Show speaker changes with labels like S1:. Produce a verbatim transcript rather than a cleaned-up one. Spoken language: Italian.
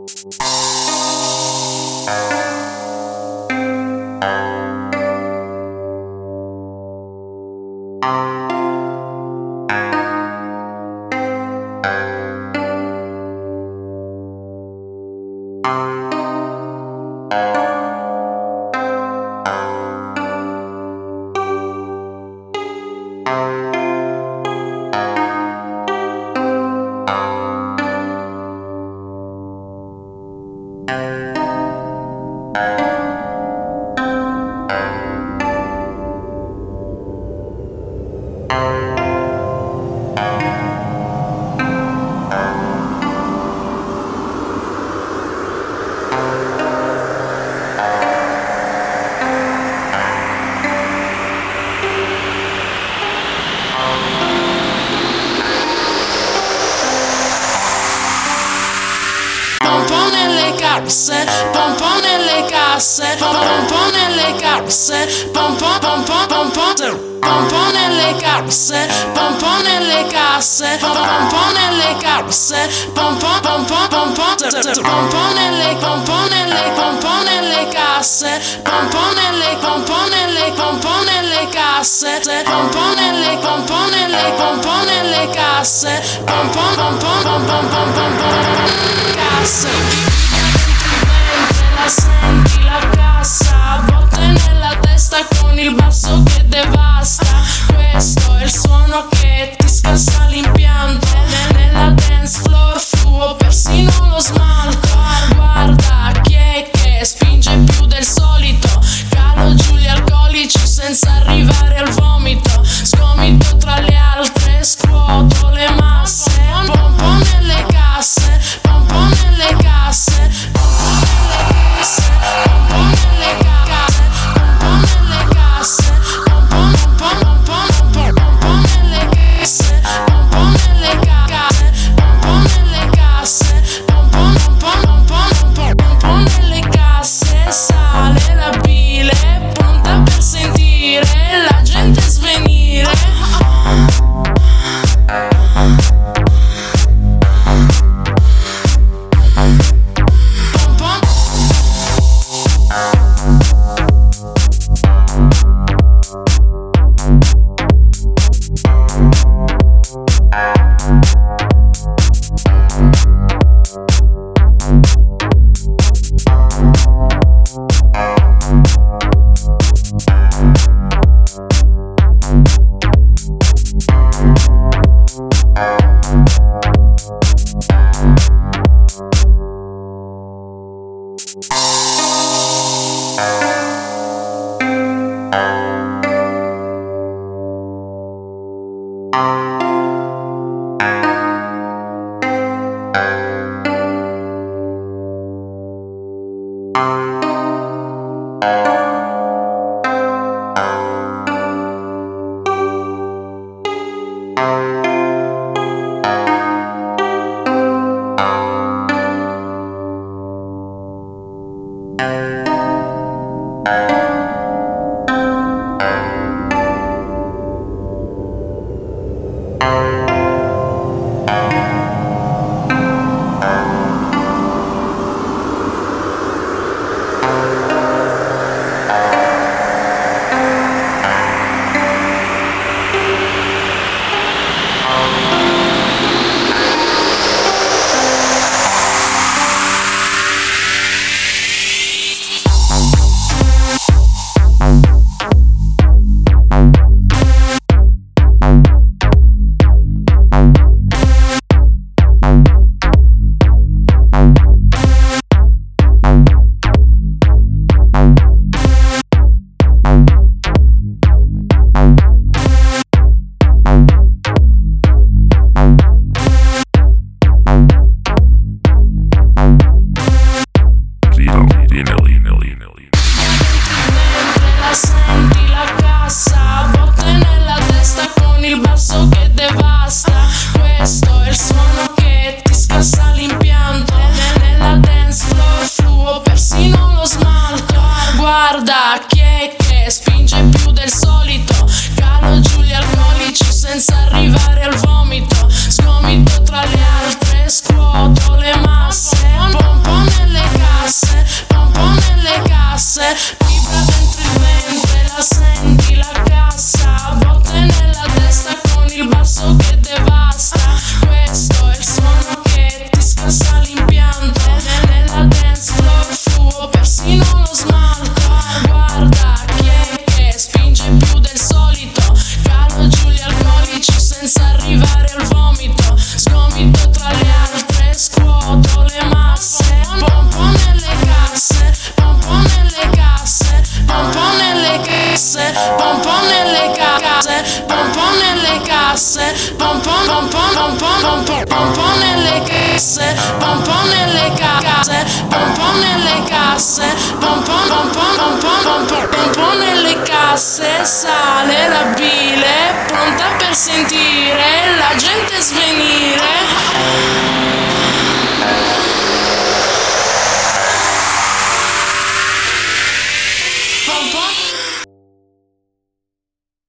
S1: casse, pom pom nelle casse, pom pom nelle casse, pom pom pom pom pom pom pom pom nelle casse, pom pom nelle casse, pom pom nelle casse, pom pom pom pom pom pom pom nelle pom pom nelle pom pom nelle casse, pom pom nelle pom pom nelle pom pom nelle casse, pom pom nelle pom pom nelle pom pom nelle casse, pom pom pom pom pom pom pom pom pom casse. La senti la cassa, botte nella testa con il basso che devasta. Questo è il suono che ti scassa l'impianto. Nella dance floor fluo persino lo smalto. Guarda chi è che spinge più del solito. Calo giù gli alcolici senza arrivare al vomito. Sgomito tra le altre, scuoto le masse. Pom pom nelle casse, pom pom nelle casse, pom pom nelle casse, pom pom nelle casse, pom pom nelle casse, pom pom pom pom pom pom pom nelle casse, pom pom nelle casse, pom pom nelle casse, pom pom pom pom pom pom nelle casse. Sale la bile, pronta per sentire la gente svenire. pom pom pom pom pom pom pom nelle casse, pom pom nelle casse, pom pom nelle casse, pom pom pom pom pom pom pom pom pom nelle casse, sale la bile, pronta per sentire la gente svenire. Pom pom